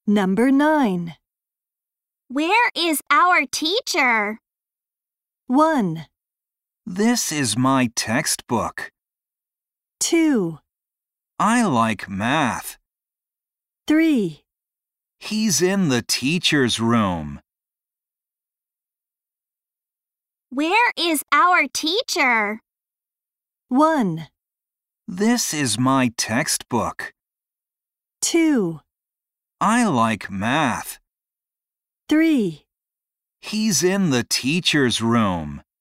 Number 9. Where is our teacher? 1, This is my textbook. 2, I like math. 3. He's in the teacher's room. Where is our teacher? 1, This is my textbook. 2, I like math. 3. He's in the teacher's room.